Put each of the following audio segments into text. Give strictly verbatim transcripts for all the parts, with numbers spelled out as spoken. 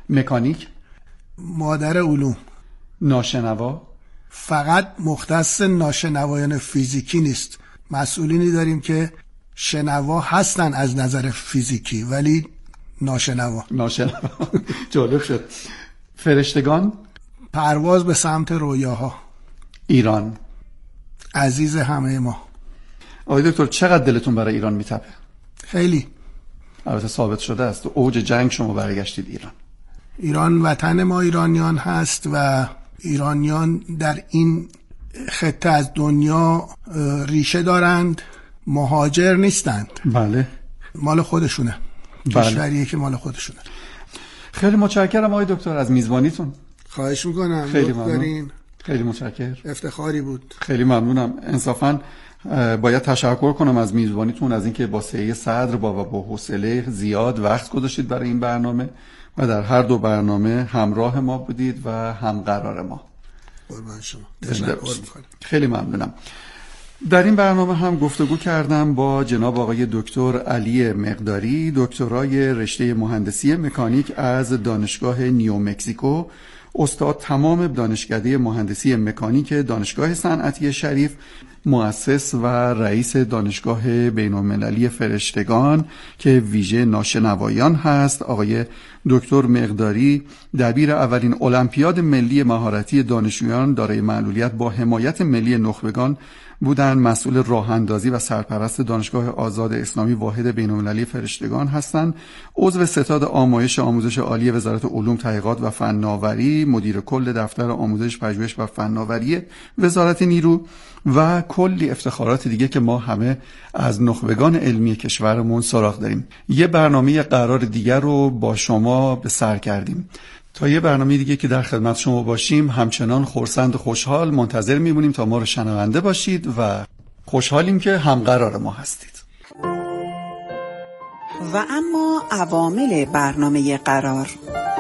مکانیک؟ مادر علوم. ناشنوا؟ فقط مختص ناشنوایان فیزیکی نیست، مسئولینی داریم که شنوا هستن از نظر فیزیکی ولی ناشنوا. ناشنوا جالب شد. فرشتگان؟ پرواز به سمت رویاها. ایران؟ عزیز همه ما. آقای دکتر چقدر دلتون برای ایران میتپه؟ خیلی. البته ثابت شده است اوج جنگ شما برگشتید ایران. ایران وطن ما ایرانیان هست و ایرانیان در این خطه از دنیا ریشه دارند، مهاجر نیستند. بله. مال خودشونه. بله. کشوریه که مال خودشونه. خیلی متشکرم آقای دکتر از میزبانیتون. خواهش میکنم. خیلی ممنون. خیلی متشکرم. افتخاری بود. خیلی ممنونم. انصافاً باید تشکر کنم از میزبانیتون، از اینکه با سعی صدر با و با حوصله زیاد وقت گذاشتید برای این برنامه و در هر دو برنامه همراه ما بودید و همقرار ما. قربان شما. تشکر میکنم. خیلی ممنونم. در این برنامه هم گفتگو کردم با جناب آقای دکتر علی مقداری، دکترای رشته مهندسی مکانیک از دانشگاه نیو مکزیکو، استاد تمام دانشکده مهندسی مکانیک دانشگاه صنعتی شریف، مؤسس و رئیس دانشگاه بین‌المللی فرشتگان که ویژه ناشنوایان هست. آقای دکتر مقداری دبیر اولین المپیاد ملی مهارتی دانشجویان دارای معلولیت با حمایت ملی نخبگان بودند. مسئول راه اندازی و سرپرست دانشگاه آزاد اسلامی واحد بین‌المللی فرشتگان هستند. عضو ستاد آموزش آموزش عالی وزارت علوم تحقیقات و فناوری، مدیر کل دفتر آموزش پژوهش و فناوری وزارت نیرو و کلی افتخارات دیگه که ما همه از نخبگان علمی کشورمون سراغ داریم. یه برنامه قرار دیگر رو با شما به سر کردیم. تا یه برنامه دیگه که در خدمت شما باشیم همچنان خرسند و خوشحال منتظر میمونیم تا ما رو شنونده باشید و خوشحالیم که همقرار ما هستید. و اما عوامل برنامه قرار: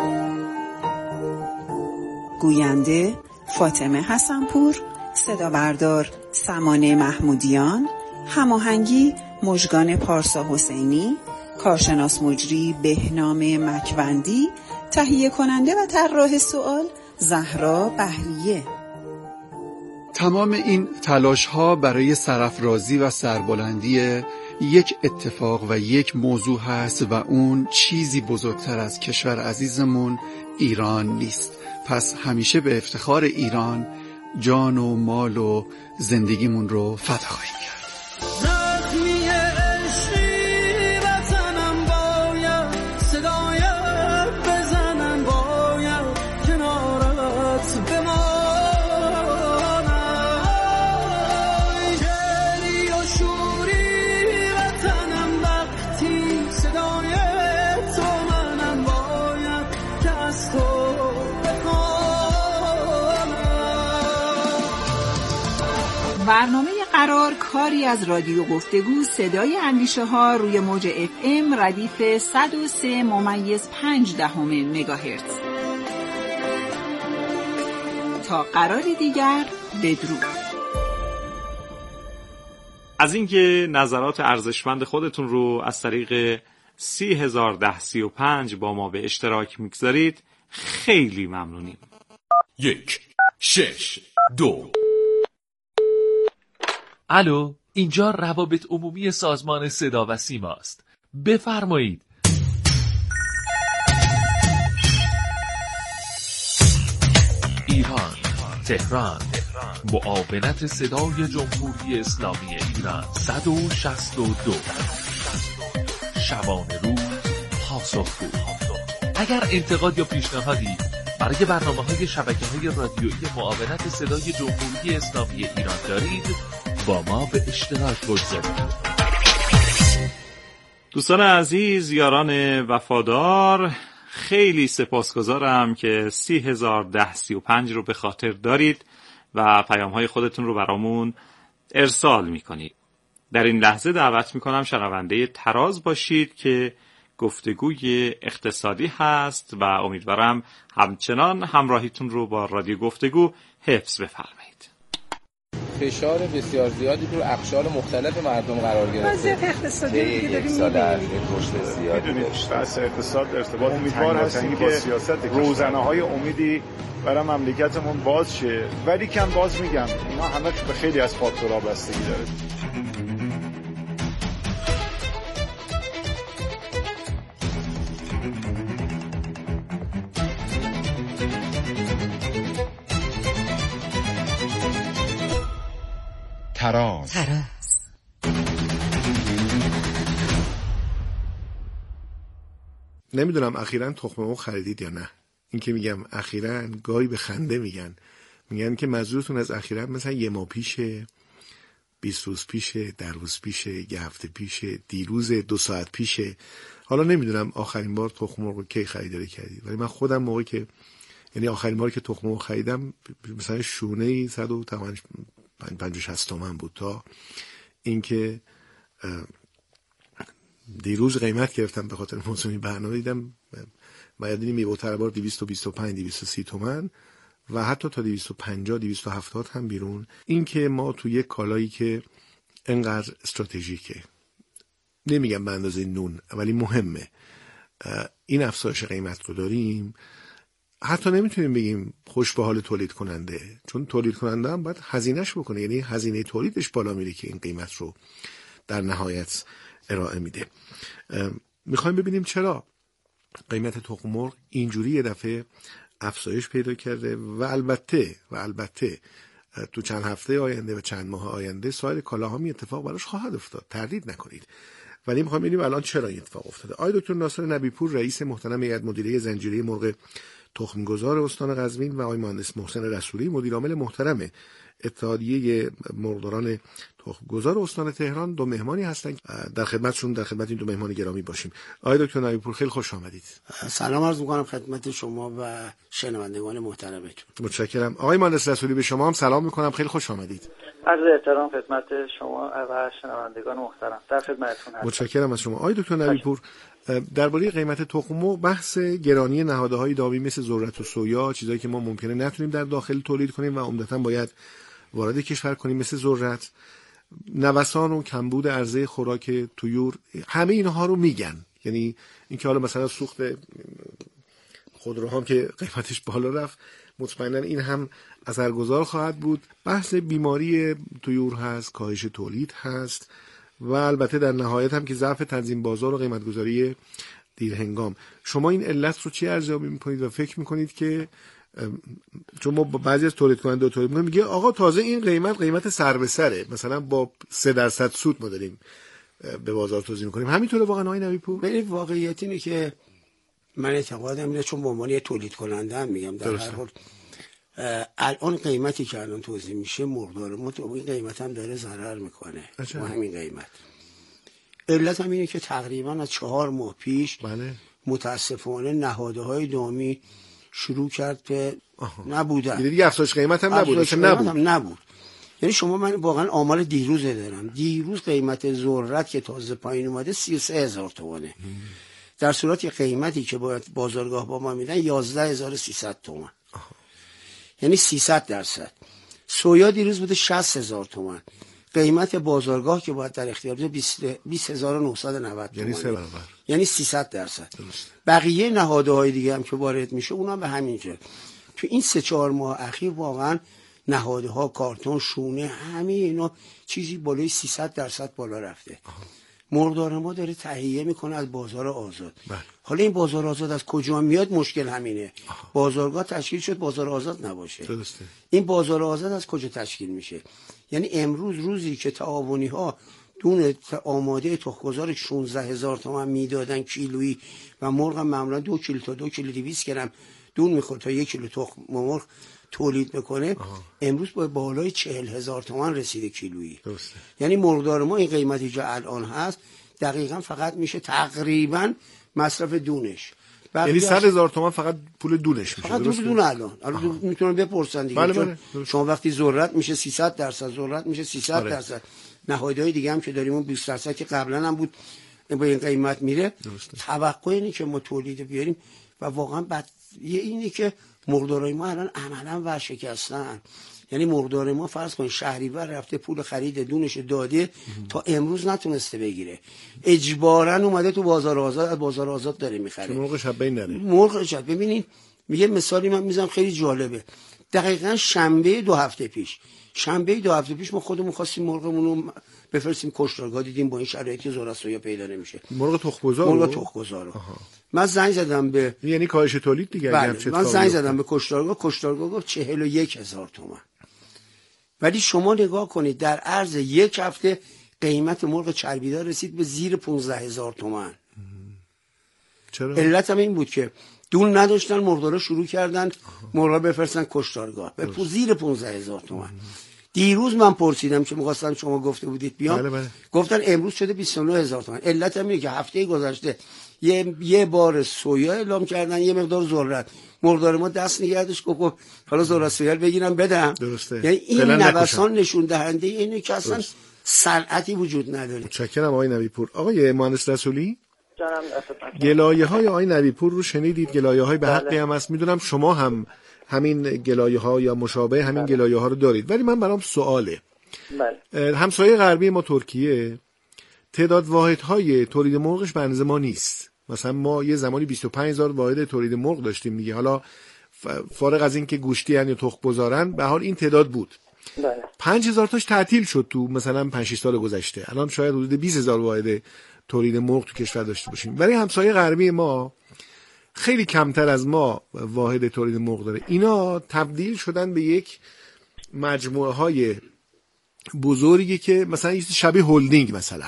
گوینده فاطمه حسنپور، صدا بردار سمانه محمودیان، هماهنگی مژگان پارسا حسینی، کارشناس مجری بهنام مکوندی، تهیه کننده و طراح سوال زهرا بهریه. تمام این تلاش ها برای سرافرازی و سربلندی یک اتفاق و یک موضوع هست و اون چیزی بزرگتر از کشور عزیزمون ایران نیست. پس همیشه به افتخار ایران جان و مال و زندگیمون رو فدا خواهیم کرد. برنامه قرار کاری از رادیو گفتگو صدای اندیشه ها روی موج اف ام ردیف صد و سه ممیز پنج دهم مگاهرتز. تا قراری دیگر بدرود. از اینکه نظرات ارزشمند خودتون رو از طریق سی هزار ده سی و پنج با ما به اشتراک میگذارید خیلی ممنونیم. یک شش دو. الو، اینجا روابط عمومی سازمان صدا و سیما است. بفرمایید. ایران، تهران، معاونت صدای جمهوری اسلامی ایران صد و شصت و دو. شبانه روز پاسخگو. اگر انتقاد یا پیشنهادی برای برنامه‌های شبکه‌های رادیویی معاونت صدای جمهوری اسلامی ایران دارید با ما به اشتراک بگذارید. دوستان عزیز، یاران وفادار، خیلی سپاسگزارم که سی هزار ده سی و پنج رو به خاطر دارید و پیام‌های خودتون رو برامون ارسال می‌کنید. در این لحظه دعوت می‌کنم شنونده تراز باشید که گفتگوی اقتصادی هست و امیدوارم همچنان همراهیتون رو با رادیو گفتگو حفظ بفرمایید. فشار بسیار زیادی رو اقشار مختلف مردم قرار گرفته. وضعیت اقتصادی که داریم می‌بینیم رشد زیادی می‌دونید بحث اقتصاد ارتباط امیدوار هستیم که سیاست روزنه‌های امیدی برای مملکتمون باز شه، ولی کم باز میگم اینا همه به خیلی از فاکتورها بستگی داره. تراز تراز نمیدونم اخیراً تخم مرغ خریدید یا نه. این که میگم اخیراً گاهی به خنده میگن میگن که منظورتون از اخیراً مثلا یه ماه پیشه، بیست روز پیشه، در روز پیشه، یه هفته پیشه، دیروز، دو ساعت پیشه. حالا نمیدونم آخرین بار تخم مرغ کی خریداری کردید، ولی من خودم موقعی که یعنی آخرین باری که تخم مرغ خریدم مثلا شونه صد و پنجاه شصت تومن بود. تا اینکه دیروز قیمت گرفتم به خاطر موسمی برنامه، دیدم مایدینی میوه تربار دویست و بیست و پنج دویست و سی تومن و حتی تا دویست و پنجاه دویست و هفتاد هم بیرون. این که ما تو یک کالایی که انقدر استراتژیکه، نمیگم به اندازه نون ولی مهمه، این افزایش قیمت رو داریم، حتی نمیتونیم بگیم خوش به حال تولید کننده، چون تولید کننده هم باید هزینهش بکنه، یعنی هزینه تولیدش بالا میره که این قیمت رو در نهایت ارائه میده. میخوایم ببینیم چرا قیمت تخم مرغ اینجوری یه دفعه افزایش پیدا کرده و البته و البته تو چند هفته آینده و چند ماه آینده سایر کالاها می اتفاق براش خواهد افتاد، تردید نکنید. ولی میخوام ببینیم الان چرا این اتفاق افتاده. آقای دکتر ناصر نبی‌پور رئیس محترم هیئت مدیره زنجیره مرغ تخمگذار استان قزوین و آقای مهندس محسن رسولی مدیر عامل محترم اتحادیه مرغداران تخمگذار استان تهران دو مهمانی هستن. در خدمتشون در خدمت این دو مهمان گرامی باشیم. آقای دکتر نبی‌پور خیلی خوش آمدید. سلام عرض می‌کنم خدمت شما و شنوندگان محترمتون. متشکرم. آقای مهندس رسولی به شما هم سلام می‌کنم، خیلی خوش آمدید. عرض احترام خدمت شما و شنوندگان محترم، در خدمتتون هستم. متشکرم از شما. آقای دکتر نبی‌پور، درباره قیمت تخم مرغ بحث گرانی نهادهای دامی مثل ذرت و سویا، چیزایی که ما ممکنه نتونیم در داخل تولید کنیم و عمدتاً باید وارد کشور کنیم مثل ذرت، نوسان و کمبود عرضه خوراک طیور، همه اینها رو میگن. یعنی اینکه حالا مثلا سوخت خودروها که قیمتش بالا رفت، مطمئنا این هم اثرگذار خواهد بود. بحث بیماری طیور هست، کاهش تولید هست و البته در نهایت هم که ضعف تنظیم بازار و قیمتگذاری دیر هنگام. شما این علت رو چی ارزیابی میکنید و فکر میکنید که چون ما بعضی از تولید کننده و تولید میگه آقا تازه این قیمت قیمت سر به سره، مثلا با سه درصد سود ما داریم به بازار توزیع میکنیم، همینطوره واقعا آقای نبی‌پور؟ ولی واقعیت اینه که من اعتقادم اینه، چون به عنوان یه تولید کننده هم میگم در هر حال الان قیمتی که الان توزیع میشه مرغدار ما تو این قیمت هم داره ضرر میکنه با همین قیمت. علت هم اینه که تقریبا از چهار ماه پیش بله. متاسفانه نهادهای دامی شروع کرد که نبودن، دیگه افزایش قیمت هم نبود، افزایش قیمت هم نبود. یعنی شما من واقعا آمار دیروز دارم، دیروز قیمت ذرت که تازه پایین اومده سی و سه هزار تومانه، در صورتی قیمتی که باید بازارگاه با ما میدن یازده هزار و سیصد تومان، یعنی سیصد درصد. سویا دیروز بوده شصت هزار تومان، قیمت بازارگاه که باید در اختیار بوده بیست هزار و نهصد و نود تومان، یعنی سه برابر، یعنی سیصد درصد. بقیه نهادهای دیگه هم که وارد میشه اونم به همین جا. تو این سه چهار ماه اخیر واقعا نهادها، کارتون، شونه، همه اینا چیزی بالای سیصد درصد بالا رفته. مرغدار ما داره تهیه میکنه از بازار آزاد. بله. حالا این بازار آزاد از کجا میاد؟ مشکل همینه. آه. بازارگاه تشکیل شد بازار آزاد نباشه. درسته. این بازار آزاد از کجا تشکیل میشه؟ یعنی امروز روزی که تعاونی ها دون آماده تخمگذار شانزده هزار تومان میدادن کیلویی و مرغ معمولا دو کیلو تا دو کیلو دویست گرم دون میخورد تا یک کیلو تخم مرغ تولید میکنه، آه. امروز با بالای چهل هزار تومان رسیده کیلویی. درسته. یعنی مرغدار ما این قیمتی که الان هست دقیقاً فقط میشه تقریباً مصرف دونش. یعنی صد هزار تومان فقط پول دونش میشه. فقط پول دون الان. الان میتونن بپرسن دیگه. بله بله. شما وقتی ذرت میشه سیصد درصد، ذرت میشه سیصد آره. درصد. نهادهای دیگه هم که داریم اون بیست درصد که قبلا هم بود با این قیمت میره. درسته. توقع اینه که ما تولید بیاریم و واقعا بعد یه اینه که مرغدارای ما الان عملاً ورشکستن. یعنی مرغدار ما فرض کن شهریور رفته پول خرید دونش داده تا امروز نتونسته بگیره، اجباراً اومده تو بازار آزاد، از بازار آزاد داره میخره. مرغ شب بین نره. مرغ شب ببینید میگه مثالی من میزنم خیلی جالبه. دقیقاً شنبه دو هفته پیش شنبه دو هفته پیش ما خودمون خواستیم مرغمون رو بفرستیم کشتارگاه، دیدیم با این شرایطی ذره سویا پیدا نمیشه. مرغ تخم‌گذار مرغ تخم‌گذار. من زنگ زدم به، یعنی کاهش تولید دیگه. بله. من زنگ زدم به کشتارگاه، کشتارگاه گفت چهل و یک هزار تومان. ولی شما نگاه کنید در عرض یک هفته قیمت مرغ چربیدار رسید به زیر پانزده هزار تومان. چرا؟ علت هم این بود که دون نداشتن، مرغدارا شروع کردن مرغا بفرستن کشتارگاه به زیر پانزده هزار تومان. دیروز من پرسیدم که می‌خواستم شما گفته بودید بیام، بله بله. گفتن امروز شده بیست و نه هزار تومان. علت هم اینه که هفته گذشته یه یه بار سویا اعلام کردن، یه مقدار ذرت، مرغدار ما دست نگردش گفت حالا ذرت سویا بگیرم بدم. درسته. یعنی این نوسان نشون دهنده اینه که اصلا صنعتی وجود نداره. متشکرم آقای نبی‌پور. آقای مهندس رسولی، جانم گلایه‌های آقای نبی‌پور رو شنیدید، گلایه‌های به حقی هم هست. میدونم شما هم همین گلایه‌ها یا مشابه همین گلایه‌ها رو دارید، ولی من برام سواله. بله. همسایه غربی ما ترکیه تعداد واحدهای تولید مرغش به اندازه ما نیست. مثلا ما یه زمانی بیست و پنج هزار واحد تولید مرغ داشتیم دیگه، حالا فارغ از این که گوشتی ان یا تخم گذارن به حال این تعداد بود. بله. پنج هزار تاش تعطیل شد تو مثلا پنج شش سال گذشته. الان شاید حدود بیست هزار واحد تولید مرغ تو کشور داشته باشیم. برای همسایه غربی ما خیلی کمتر از ما واحد تولید مرغ داره. اینا تبدیل شدن به یک مجموعه های بزرگی که مثلا یه شبیه هلدینگ مثلا،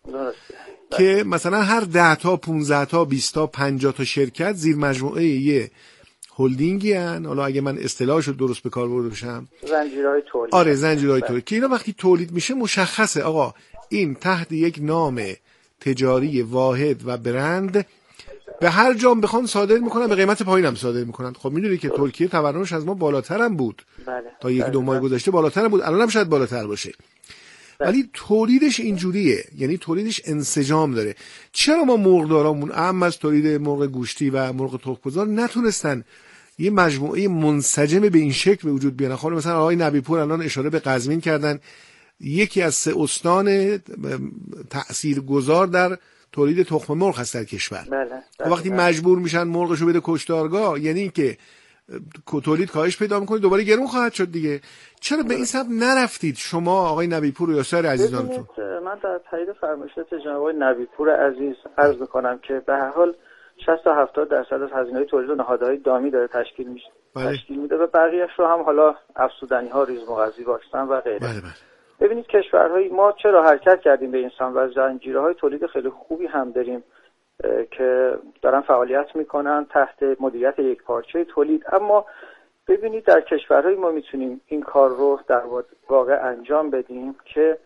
که مثلا هر ده تا پونزده تا بیست تا پنجاه تا شرکت زیر مجموعه یه هلدینگی هن. حالا اگه من اصطلاحشو درست به کار برده باشم، زنجیرهای تولید. آره زنجیرهای تولید، که اینا وقتی تولید میشه مشخصه آقا این تحت یک نام تجاری واحد و برند به هر جام بخوان صادر میکنن، به قیمت پایین هم صادر میکنن. خب میدونی که ترکیه تورمش از ما بالاتر هم بود. بله. تا یک بله. دو ماه گذشته بالاتر هم بود، الان هم شاید بالاتر باشه. بله. ولی تولیدش اینجوریه، یعنی تولیدش انسجام داره. چرا ما مرغدارامون اهم از تولید مرغ گوشتی و مرغ تخم‌گذار نتونستن یه مجموعه منسجم به این شکل به وجود بیارن؟ خب مثلا آقای نبی‌پور الان اشاره به قزوین کردن، یکی از سه استان تاثیرگذار در تولید تخم مرغ هست در کشور. بله. بله. وقتی بله. مجبور میشن مرغشو بده کشتارگاه، یعنی اینکه تولید کاهش پیدا میکنه، دوباره گرون خواهد شد دیگه. چرا به این سبب نرفتید شما آقای نبی‌پور و یا سایر عزیزانتون؟ من در تایید فرمایشات جناب آقای نبی‌پور عزیز عرض میکنم که به هر حال شصت تا هفتاد درصد از هزینه‌های تولید نهادهای دامی داره تشکیل میشه. بله. تشکیل میده و بقیه‌اش رو هم حالا افزودنی‌ها، ریزمغذی، واکسن و غیره. بله بله. ببینید کشورهای ما چرا حرکت کردیم به این سمت و زنجیرهای تولید خیلی خوبی هم داریم که دارن فعالیت میکنن تحت مدیریت یک پارچه تولید. اما ببینید در کشورهای ما میتونیم این کار رو در واقع انجام بدیم که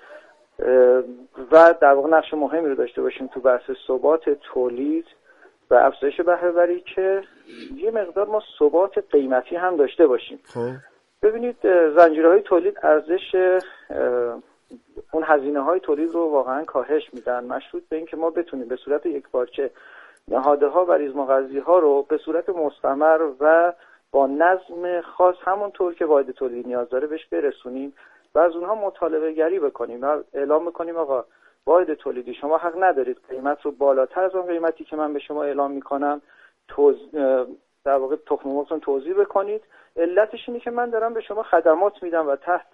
و در واقع نقش مهمی رو داشته باشیم تو بحث ثبات تولید و افزایش بهره وری، که یه مقدار ما ثبات قیمتی هم داشته باشیم. خب ببینید زنجیرهای تولید ارزش اون هزینه های تولید رو واقعا کاهش میدن، مشروط به این که ما بتونیم به صورت یک پارچه نهادها و ریزمغذی ها رو به صورت مستمر و با نظم خاص همونطور که واحد تولید نیاز داره بهش برسونیم و از اونها مطالبه گری بکنیم و اعلام بکنیم آقا واحد تولیدی شما حق ندارید قیمت رو بالاتر از اون قیمتی که من به شما اعلام میکنم توز... در واقع تخم مرغتون توزیع بکنید. علتش اینه که من دارم به شما خدمات میدم و تحت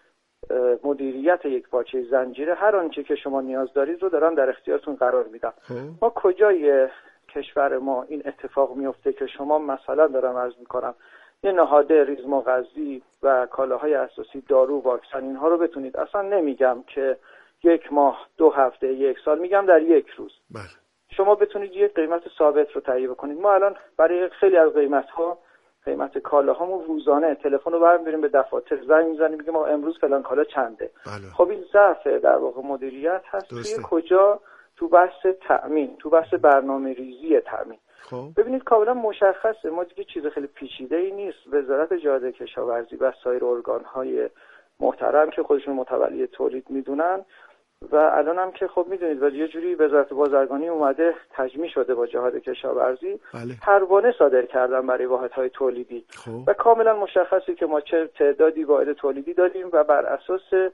مدیریت یک پارچه زنجیره هر آنچه که شما نیاز دارید رو دارم در اختیارتون قرار میدم. ما کجای کشور ما این اتفاق میفته که شما مثلا دارم عرض میکنم یه نهاده ریزمغذی و کالاهای اساسی، دارو، واکسن، اینها رو بتونید، اصلا نمیگم که یک ماه، دو هفته، یک سال، میگم در یک روز بله. شما بتونید یک قیمت ثابت رو تهیه کنید. ما الان برای خیلی از قیمت‌ها، قیمت کالاهامو روزانه تلفن رو برمی‌داریم به دفاتر، زنگ می‌زنیم میگیم ما امروز فلان کالا چنده. بله. خب این ضعف در واقع مدیریت هست. توی کجا؟ تو بحث تأمین، تو بحث برنامه‌ریزی تأمین. خب. ببینید کاملا مشخصه، ما دیگه چیز خیلی پیچیده‌ای نیست. وزارت جهاد کشاورزی و سایر ارگان‌های محترم که خودشون متولی تولید میدونن و الان هم که خب میدونید ولی یه جوری وزارت بازرگانی اومده تجمیع شده با جهاد کشاورزی، بله. پروانه صادر کردن برای واحدهای تولیدی خوب. و کاملا مشخصی که ما چه تعدادی واحد تولیدی داریم و بر اساس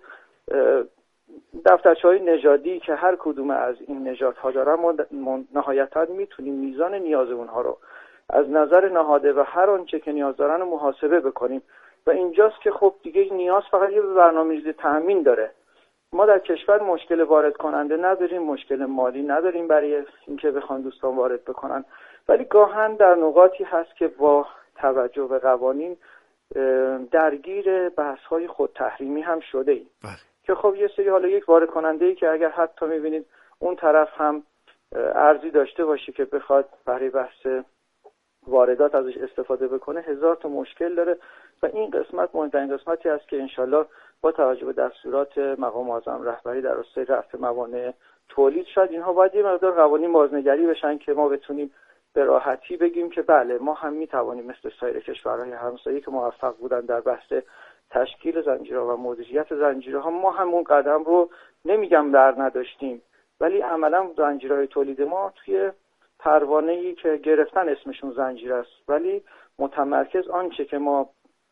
دفترچه‌های نژادی که هر کدوم از این نژادها دارن ما نهایتاً میتونیم میزان نیاز اونها رو از نظر نهاده و هر آنچه که نیاز دارن رو محاسبه بکنیم و اینجاست که خب دیگه نیاز فقط یه برنامه‌ریزی تأمین داره. ما در کشور مشکل وارد کننده نداریم، مشکل مالی نداریم برای اینکه بخوان دوستان وارد بکنن، ولی گاهن در نقاطی هست که با توجه به قوانین درگیر بحث‌های خود تحریمی هم شده ایم که خب یه سری حالا یک وارد کننده‌ای که اگر حتی می‌بینید اون طرف هم ارزی داشته باشه که بخواد برای بحث واردات ازش استفاده بکنه، هزار تا مشکل داره و این قسمت مهمترین قسمتی است که انشالله با توجه به دستورات مقام معظم رهبری در راستای رفع موانع تولید شاید اینها باید یه مقدار قوانین بازنگری بشن که ما بتونیم به راحتی بگیم که بله ما هم میتوانیم مثل سایر کشورهای همسایه که موفق بودن در بحث تشکیل زنجیرها و مدیریت زنجیرها، ما همون قدم رو نمیگم در نداشتیم، ولی عملا زنجیرهای تولید ما توی پروانه‌ای که گرفتن اسمشون زنجیر است، ولی متمرکز آنچه که ما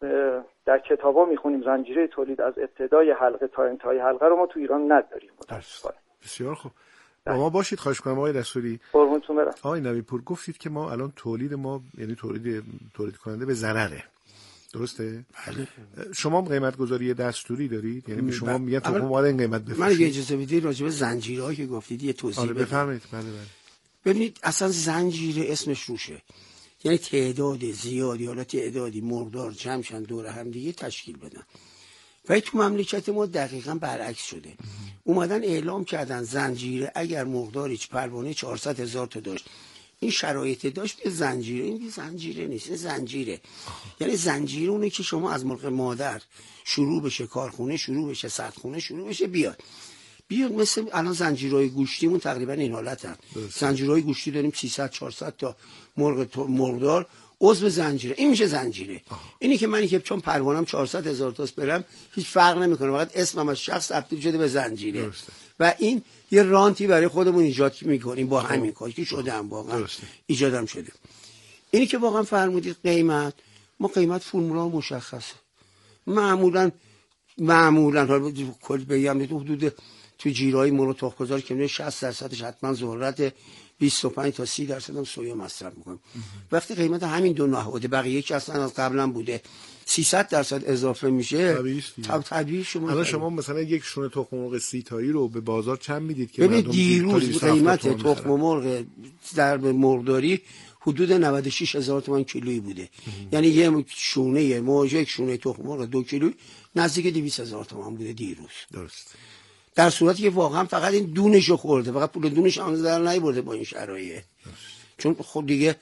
در کتابا میخونیم زنجیره تولید از ابتدای حلقه تا انتهای حلقه رو ما تو ایران نداریم متاسفانه. بسیار خوب. با ما باشید. خواهش کنم آقای دستوری. قربونتون برم. آقای نوی‌پور گفتید که ما الان تولید ما یعنی تولید تولید کننده به ضرره. درسته؟ بله. شما قیمت گذاری دستوری دارید؟ یعنی به شما میگن تو ما این قیمت بفروشید. من اگه اجازه بدید راجع به زنجیرهایی که گفتید یه توضیح بدم. آره بفرمایید. بله بله. ببینید اصلا زنجیره اسمش روشه. یعنی تعداد زیادی حالا تعدادی مقدار جمعشن دور هم دیگه تشکیل بدن. ولی تو مملکت ما دقیقاً برعکس شده. اومدن اعلام کردن زنجیره اگر مقداری پروانه چهارصد هزار تا داشت، این شرایط داشت، به زنجیره. این زنجیره نیست، این زنجیره. یعنی زنجیره اونه که شما از مرغ مادر شروع بشه، کارخونه شروع بشه، سطحخونه شروع بشه، بیاد بیاد مثل الان زنجیرهای گوشتیمون تقریبا این حالتن. زنجیرهای گوشتی داریم سیصد چهارصد تا مرغ مرغدار عضو زنجیره. این میشه زنجیره. آه. اینی که منی که چون پروانم چهارصد هزار تاست برم هیچ فرق نمیکنه، فقط اسمم از شخص تبدیل شده به زنجیره. درسته. و این یه رانتی برای خودمون ایجاد میکنیم با همین کار که شده هم واقعا ایجادم شده. اینی که واقعا فرمودید قیمت، ما قیمت فرمولا مشخصه. معمولا معمولا حالا کل بگم حدود تو جیرهای مرغ تخم‌گذار که شصت درصدش حتما ذرت، بیست و پنج تا سی درصد هم سویا مصرف میکنیم. وقتی قیمت همین دو نهاده بقیه که اصلا از قبلا بوده سیصد درصد اضافه میشه، طبیعی شما الان شما مثلا یک شونه تخم مرغ سی تایی رو به بازار چند میدید که ببین دیروز قیمت تخم مرغ در مرغداری حدود نود و شش هزار تومان کیلویی بوده. ام. یعنی یه شونه موجه یک شونه تخم مرغ دو کیلویی نزدیک دویست هزار تومان بوده دیروز. درست. در صورتی که واقعا فقط این دونشو خورده، فقط پول دونش آن در نیورده با این شرایط. چون خود دیگه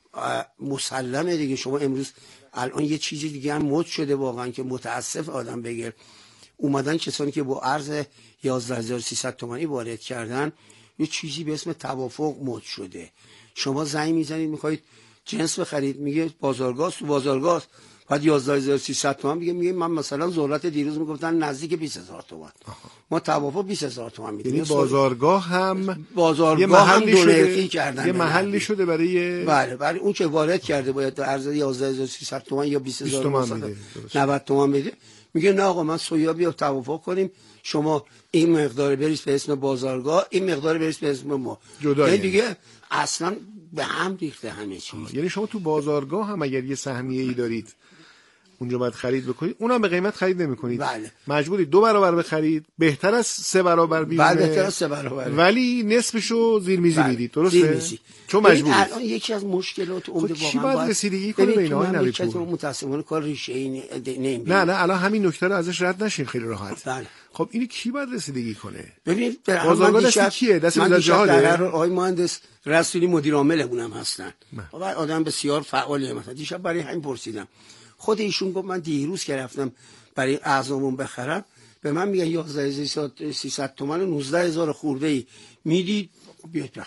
مسلمه دیگه. شما امروز الان یه چیزی دیگه هم مد شده واقعا که متاسف آدم بگه، اومدن کسانی که با ارز یازده هزار و سیصد تومانی وارد کردن یه چیزی به اسم توافق مد شده. شما زنگ میزنید میخواید جنس بخرید، میگه بازارگاه، تو بازارگاه بعد یازده هزار و سیصد تومان میگه میگه من مثلا ذرت دیروز میگفتن نزدیک بیست هزار تومان، ما توافق بیست هزار تومان میدیم. یعنی بازارگاه هم بازارگاه یه محلی هم شده کردن، یه محلی شده برای بله بله اون که وارد کرده باید ارز یازده هزار و سیصد تومان یا بیست هزار تومان نود تومان بده. میگه نه آقا من سویا بیا توافق کنیم، شما این مقدار بریز به اسم بازارگاه، این مقدار بریز به اسم ما. یعنی دیگه اصلا به هم ریخته همه چیز. یعنی شما تو بازارگاه هم اگر یه سهمیه‌ای دارید اونجا باید خرید بکنید، اونم به قیمت خرید نمی‌کنید. بله. مجبورید دو برابر بخرید، بهتر از سه برابر بیرونه. بله بهتر از سه برابر. ولی نصفشو زیر میزی بله. میدید، درسته؟ زیر میزی. چون مجبورید. الان یکی از مشکلات عمده واقعا کی باید رسیدگی کنه به اینا نمی‌پور. متأسفانه کار ریشه‌ای نمی‌بینه. نه نه الان همین نکته رو ازش رد نشین خیلی راحت. بله. خب اینی کی باید رسیدگی کنه؟ ببینید بازارگاه دست کیه؟ دست وزارت جهاده. آقای مهندس رسولی مدیر عاملمون هم هستن. و آدم بسیار فعالیه. مثلا دیشب برای همین پرسیدم. خود ایشون گفت من دیروز که رفتم برای اعضامون بخرم به من میگن یازده هزار و سیصد تومان نوزده هزار خورده ای میدید بیاید بخرید.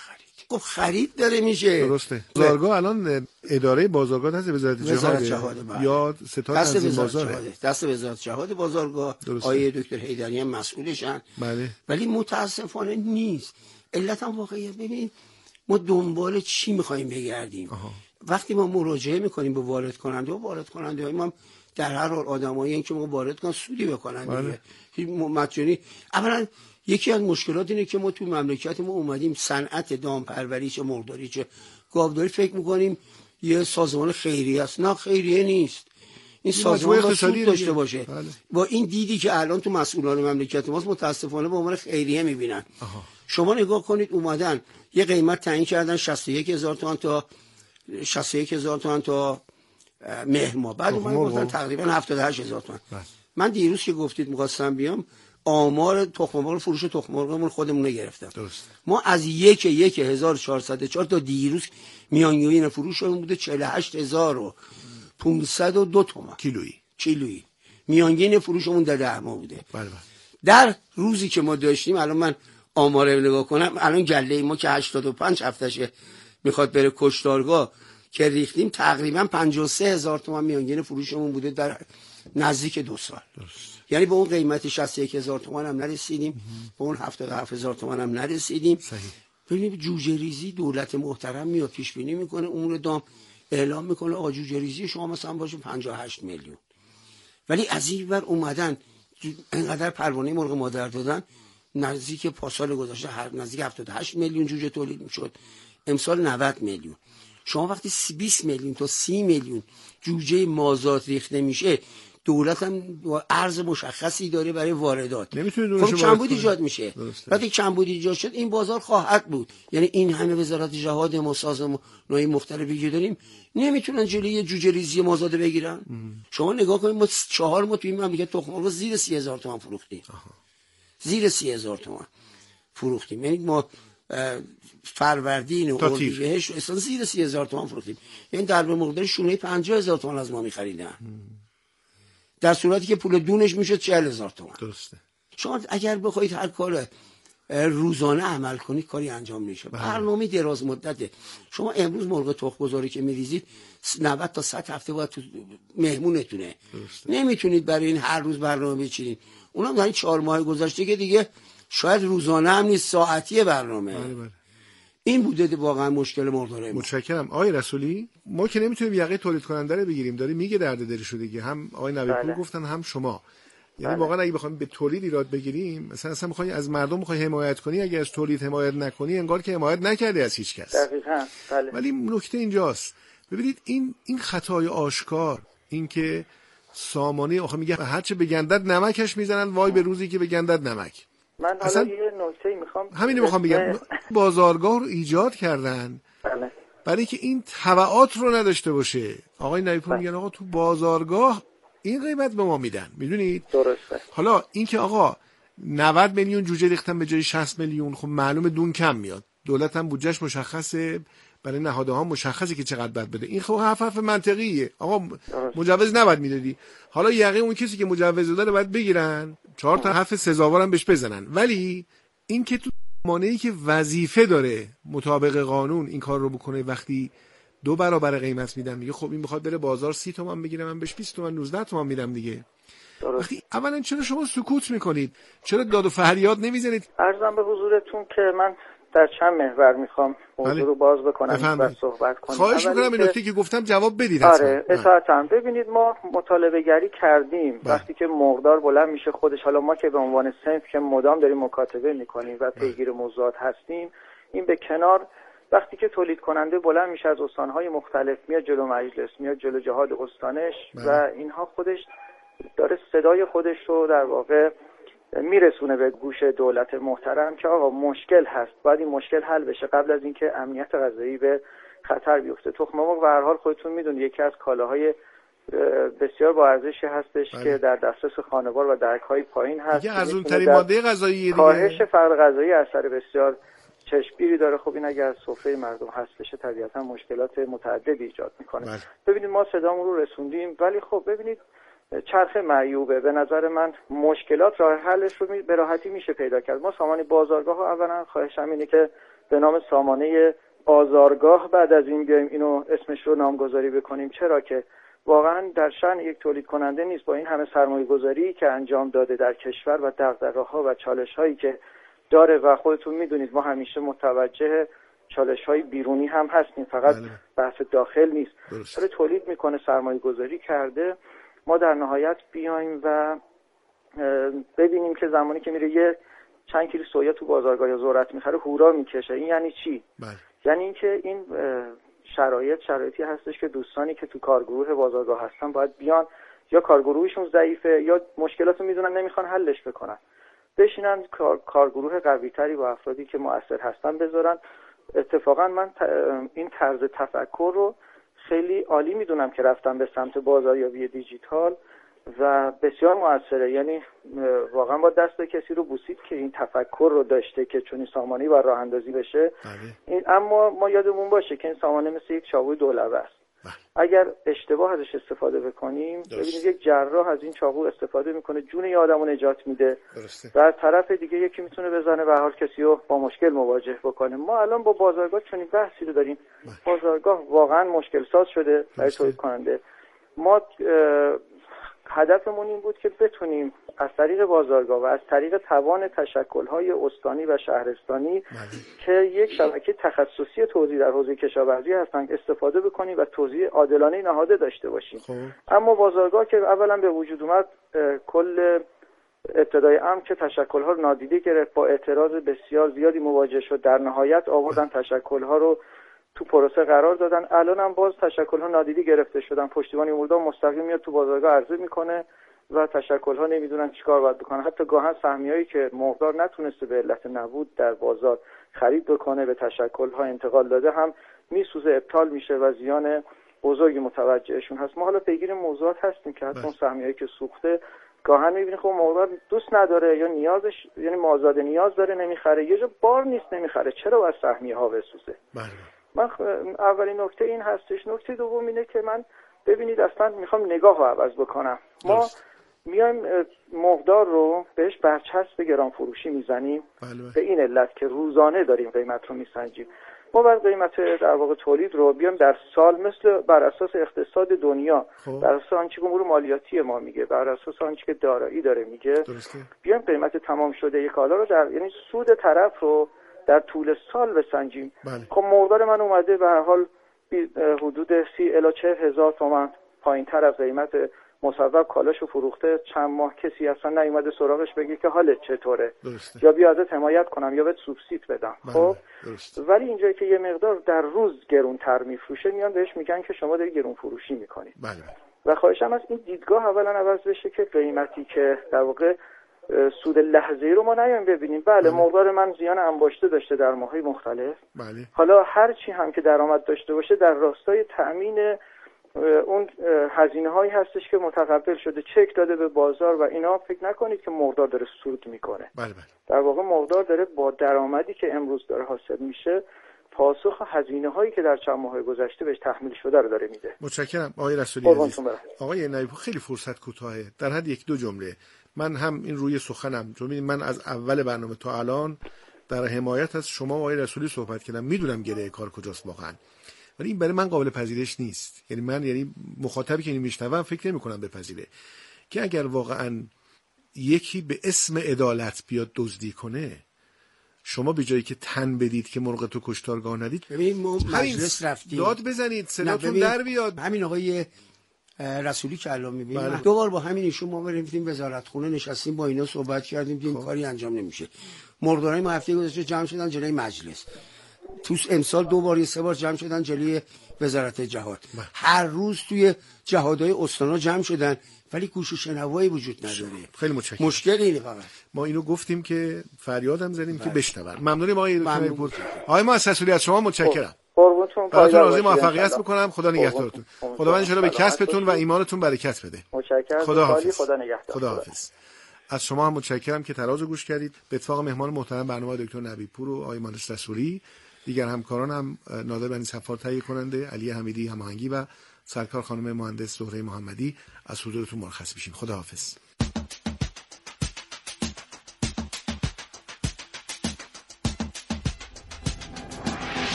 خب خرید داره میشه. درسته. بازارگاه الان اداره بازارگاه هست وزارت جهاد, جهاد یا ستاد تنظیم بازار دست وزارت جهاد بازارگاه. آیه دکتر حیدری هم مسئولشن. بله. ولی متاسفانه نیست. علت هم واقعیه. ببین ما دنبال چی میخوایم بگردیم؟ آها. وقتی ما مراجعه میکنیم به وارد کننده و وارد کننده های ما در هر حال آدمایی این که ما وارد کنن سودی بکنن دیگه. هیچ مجانی. اولا یکی از مشکلات اینه که ما تو مملکت ما اومدیم صنعت دامپروری چه مرغداری چه گاوداری فکر میکنیم یه سازمان خیریه است. نه خیریه نیست. این سازمان باید سود داشته باشه. بله. با این دیدی که الان تو مسئولان مملکت ماست متاسفانه به عنوان خیریه میبینن. آها. شما نگاه کنید اومدن یه قیمت تعیین کردن شصت و یک هزار تومان تا شصت و یک هزار تومان تا مهر ماه. بعد اومدن گفتن تقریبا هفتاد و هشت هزار تومان. من دیروز که گفتید می‌خواستم بیام آمار تخم مرغ فروش تخم مرغمون خودمون رو گرفتم. درست. ما از یک یک هزار و چهارصد و چهار تا دیروز میانگین فروشمون بوده چهل و هشت هزار و پانصد و دو تومان کیلویی. کیلویی. میانگین فروشمون در ده ماه بوده. بله بله. در روزی که ما داشتیم الان من آمار رو نگاه کنم الان گله ما که هشتاد و پنج هفتشه میخواد بره کشتارگاه که ریختیم تقریبا پنجاه و سه هزار تومان میانگین فروشمون بوده در نزدیک دو سال. درست. یعنی به اون قیمت شصت و یک هزار تومان هم نرسیدیم، به اون هفتاد و هفت هزار تومان هم نرسیدیم. صحیح. ببینید جوجه ریزی دولت محترم میاد پیش بینی میکنه امور دام اعلام میکنه آقا جوجه ریزی شما مثلا باشه پنجاه و هشت میلیون. ولی از این ور اومدن اینقدر پروانه مرغ مادر دادن نزدیک پاسال گذشته هر نزدیک هفتاد و هشت میلیون جوجه تولید میشد. امسال نود میلیون. شما وقتی بیست میلیون تا سی میلیون جوجه مازاد ریخته میشه دولت هم ارز مشخصی داره برای واردات. خب کمبود ایجاد میشه. وقتی کمبود ایجاد شد این بازار خواهد بود. یعنی این همه وزارت جهاد ما سازمان‌های مختلفی که داریم نمیتونن جلوی جوجه ریزی مازاد بگیرن. ام. شما نگاه کنید ما چهار ما توی مملکت تخم مرغ زیر سی هزار تومان فروختیم. آها. زیر سی هزار تومان فروختیم. یعنی ما فروردین و اردیبهشت اصلا زیر سی هزار تومان فروختیم. یعنی در به مقدار شونه پنجاه هزار تومان از ما می‌خریدن. در صورتی که پول دونش میشه چهل هزار تومان. درسته. شما اگر بخواید هر کار روزانه عمل کنید کاری انجام میشه. برنامه دراز مدته. شما امروز مرغ تخم گذاری که میریزید نود تا صد هفته باید تو مهمونتونه. درسته. نمیتونید برای این هر روز برنامه بچینید. اونم در این چهار ماه گذشته که دیگه شاید روزانه هم نیست ساعتی برنامه. بله بله. این بوده واقعا مشکل مرغداری. متشکرم. آقای رسولی ما که نمیتونیم یقه تولید کننده رو بگیریم داره میگه درد دل شده هم آقای نوی‌پور بله. گفتن هم شما. یعنی بله. واقعا اگه بخوایم به تولید ایراد بگیریم مثلا اصلا می‌خوای از مردم می‌خوای حمایت کنی اگه از تولید حمایت نکنی انگار که حمایت نکردی از هیچ کس. دقیقاً. بله. ولی نکته اینجاست. ببینید این این خطای آشکار این که سامانه آخه میگه هر چه بگندد نمکش میزنن وای به روزی که بگندد نمک. من حالا یه نکته میخوام همین میخوام بگم بازارگاه رو ایجاد کردن بله. برای که این تبعات رو نداشته باشه. آقای نوی‌پور میگن آقا تو بازارگاه این قیمت به ما میدن میدونید درسته. حالا این که آقا نود میلیون جوجه ریختن به جای شصت میلیون خب معلومه دون کم میاد دولت هم بودجهش مشخصه برای نهادها مشخصه که چقدر باید بده این خب حرف حرف منطقیه آقا مجوز نباید میدادی حالا یقه اون کسی که مجوز داره باید بگیرن چهار تا حرف سزاوار هم بهش بزنن ولی این که تو مانعی که وظیفه داره مطابق قانون این کار رو بکنه وقتی دو برابر قیمت میدم میگه خب این بخواد بره بازار سی تومن بگیره من بهش بیست تومن نوزده تومن میدم دیگه درست. وقتی اولا چرا شما سکوت میکنید چرا داد و فریاد نمیزنید عرضم به حضورتون که من در چند محور میخوام موضوع رو باز بکنم و صحبت کنم خواهش میکنم این نکته که گفتم جواب بدید آره اطاعتاً ببینید ما مطالبه گری کردیم بله. وقتی که مرغدار بلند میشه خودش حالا ما که به عنوان صنف که مدام داریم مکاتبه میکنیم و پیگیر موضوعات هستیم این به کنار وقتی که تولید کننده بلند میشه از استانهای مختلف میاد جلو مجلس میاد جلو جهاد استانش بله. و اینها خودش داره صدای خودش رو در واقع میرسونه به گوش دولت محترم که آقا مشکل هست باید این مشکل حل بشه قبل از اینکه امنیت غذایی به خطر بیفته. تخم مرغ به هر حال خودتون میدونید یکی از کالاهای بسیار با ارزشی هستش بله. که در دسترس خانوار و درک‌های پایین هست دیگه ارزون ترین ماده غذایی دیگه کاهش فقر غذایی اثر بسیار چشمگیری داره. خب این اگر از سفره مردم هست بشه طبیعتا مشکلات متعددی ایجاد میکنه بله. ببینید ما صدامون رو رسوندیم ولی خب ببینید چرخه معیوبه به نظر من مشکلات راه حلش رو به راحتی میشه پیدا کرد. ما سامان بازارگاه ها اولا خواهشم اینه که به نام سامانه بازارگاه بعد از این بیایم اینو اسمش رو نامگذاری بکنیم. چرا که واقعا در شأن یک تولید کننده نیست با این همه سرمایه گذاری که انجام داده در کشور و دغدغه‌ها و چالش‌هایی که داره و خودتون میدونید ما همیشه متوجه چالش‌های بیرونی هم هستیم، فقط بله. بحث داخل نیست. داره تولید میکنه، سرمایه گذاری کرده، ما در نهایت بیایم و ببینیم که زمانی که میره یه چند کیلو سویا تو بازارگاه یا ذرت میخره هورا میکشه. این یعنی چی؟ بله. یعنی اینکه این شرایط شرایطی هستش که دوستانی که تو کارگروه بازارگاه هستن باید بیان، یا کارگروهشون ضعیفه یا مشکلاتو میدونن نمیخوان حلش بکنن، بشینن کار، کارگروه قوی‌تری با افرادی که مؤثر هستن بذارن. اتفاقا من این طرز تفکر رو خیلی عالی میدونم که رفتم به سمت بازاریابی دیجیتال و بسیار مؤثره. یعنی واقعا با دست کسی رو بوسید که این تفکر رو داشته که چون این سامانه‌ای بر راه اندازی بشه. این اما ما یادمون باشه که این سامانه مثل یک چاقوی دولبه است. اگر اشتباه ازش استفاده بکنیم، ببینید یک جراح از این چاقو استفاده میکنه، جون یه آدمو نجات میده و از طرف دیگه یکی میتونه بزنه به هر کسی رو با مشکل مواجه بکنه. ما الان با بازارگاه چنین بحثی رو داریم. بازارگاه واقعا مشکل ساز شده برای تولید کننده. ما هدفمون این بود که بتونیم از طریق بازارگاه و از طریق توان تشکل‌های استانی و شهرستانی که یک شبکه تخصصی توزیع در حوزه کشاورزی هستن استفاده بکنیم و توزیع عادلانه نهاده داشته باشیم. خوب. اما بازارگاه که اولا به وجود اومد کل ابتدای امر که تشکل‌ها رو نادیده گرفت، با اعتراض بسیار زیادی مواجه شد، در نهایت آوردن تشکل‌ها رو تو پروسه قرار دادن. الان هم باز تشکل‌ها نادیده گرفته شدن، پشتیبانی اموردا مستقیم میاد تو بازارگاه عرضه میکنه و تشکل‌ها نمیدونن چیکار باید بکنن. حتی گاهن سهمیه‌ای که مقدار نتونسته به علت نبود در بازار خرید بکنه به تشکل‌ها انتقال داده هم میسوزه، ابطال میشه و زیان بزرگی متوجهشون هست. ما حالا پیگیر موضوعات هستیم که حتی اون سهمیه‌ای که سوخته گاهن میبینی خب مقدار دوست نداره یا نیازش، یعنی مازاد نیاز داره نمیخره، یه جا بار نیست نمیخره، چرا باید سهمیه‌ها بسوزه؟ بله. من اولین نکته این هستش. نکته دوم اینه که من ببینید اصلا میخوام نگاه رو عوض بکنم. ما میایم مقدار رو بهش برچسب گران فروشی میزنیم به این علت که روزانه داریم قیمت رو میسنجیم. ما بر قیمت در واقع تولید رو بیام در سال مثل بر اساس اقتصاد دنیا، خوب. بر اساس آنچه که امور مالیاتی ما میگه، بر اساس آنچه که دارایی داره میگه، بیام قیمت تمام شده یک کالا رو در یعنی سود طرف رو در طول سال بسنجیم. بله. خب مقدار من اومده به هر حال حدود سی الی چهل هزار تومان پایین تر از قیمت مصوب کالاشو فروخته، چند ماه کسی اصلا نیومده سراغش بگه که حالت چطوره، درسته. یا بیا ازت حمایت کنم یا بهت سوبسید بدم. بله. خب درسته. ولی اینجایی که یه مقدار در روز گرونتر میفروشه میان بهش میگن که شما داری گرون فروشی میکنی. بله. و خواهشم از این دیدگاه اولا عوض بشه که قیمتی که در واقع سود لحظه‌ای رو ما نیایم ببینیم. بله, بله. مقدار من زیان انباشته داشته در ماهای مختلف. بله. حالا هر چی هم که درآمد داشته باشه در راستای تأمین اون هزینه هایی هستش که متقبل شده، چک داده به بازار و اینا. فکر نکنید که مقدار داره سود میکنه. بله بله. در واقع مقدار داره با درآمدی که امروز داره حاصل میشه پاسخ هزینه هایی که در چند ماه گذشته بهش تحمیل شده رو داره میده. متشکرم آقای رسولی عزیز. آقای نبی‌پور خیلی فرصت کوتاهه، در حد یک دو جمله. من هم این روی سخنم، چون من از اول برنامه تا الان در حمایت از شما و آقای رسولی صحبت کردم، میدونم گره کار کجاست واقعا، ولی این برای من قابل پذیرش نیست. یعنی من یعنی مخاطبی که این میشنوم فکر نمی‌کنم بپذیره که اگر واقعا یکی به اسم عدالت بیاد دزدی کنه، شما به جایی که تن بدید که مرغ تو کشتارگاه ندید، ببین ما مجلس رفتیم داد بزنید صداتون در بیاد. همین آقای رسولی که الان می‌بینیم بله. دو بار با همین ایشون ما رفتیم وزارت خونه، نشستیم با اینا صحبت کردیم، دیدیم کاری انجام نمیشه. مقدارای ما هفته گذشته جمع شدن جلوی مجلس، تو امسال دو بار یا سه بار جمع شدن جلوی وزارت جهاد. بله. هر روز توی جهادهای استانا جمع شدن، ولی گوش و شنوایی وجود نداره. خیلی متشکرم. مشکل اینه فقط ما اینو گفتیم که فریادم زدیم بله. که بشنون. ممنونیم آقای دکتر پور. آقای مؤسسوری از شما متشکرم. قربونتون. براتون راضی موفقیت میکنم. خدا نگهدارتون. خداوند ان شاءالله به کسبتون و ایمانتون برکت بده. متشکرم. خدا حافظ. خدا نگهدار. خدا حافظ. از شما هم متشکرم که تراز گوش کردید. به اتفاق مهمان محترم برنامه دکتر نبی‌پور و آقای مهندس رسولی، دیگر همکاران هم نادر بنی صفار تهیه کننده، علی حمیدی هماهنگی و سرکار خانم مهندس زهره محمدی از حضورتون مرخص میشیم. خدا حافظ.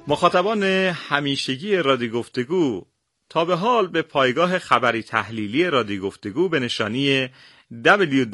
مخاطبان همیشگی رادیو گفتگو تا به حال به پایگاه خبری تحلیلی رادیو گفتگو به نشانی دبلیو